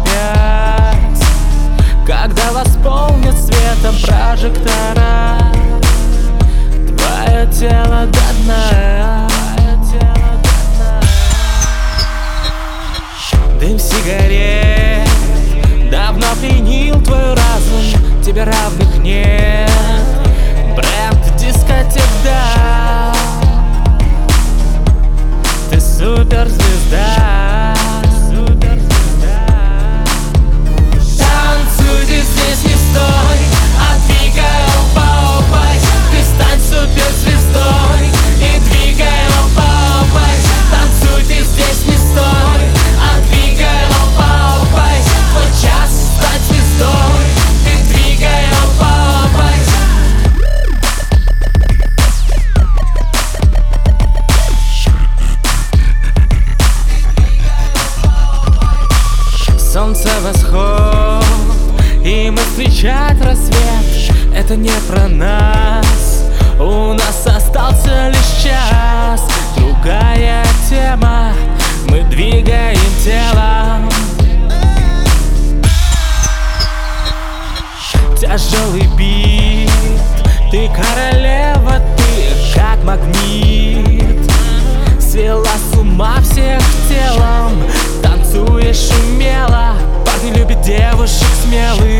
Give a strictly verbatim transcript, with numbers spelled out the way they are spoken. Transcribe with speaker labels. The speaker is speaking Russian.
Speaker 1: опять, когда восполнят светом прожектора твое тело до дна. Дым сигарет давно пленил твой разум, тебе равных нет. Бренд дискотек, да, ты суперзвезда. Танцуйте здесь, не стой, а двигай лпой. Ты стань суперзвездой и двигай лпой. Танцуйте здесь, не стой, а двигай лпой. Твой час стать звездой, ты двигай лпой. Солнце восход, и мы встречать рассвет. Это не про нас, у нас остался лишь час. Другая тема, мы двигаем телом. Тяжелый бит, ты королева, ты как магнит. Свела с ума всех телом, танцуешь умело. Парни любят девушек смелых.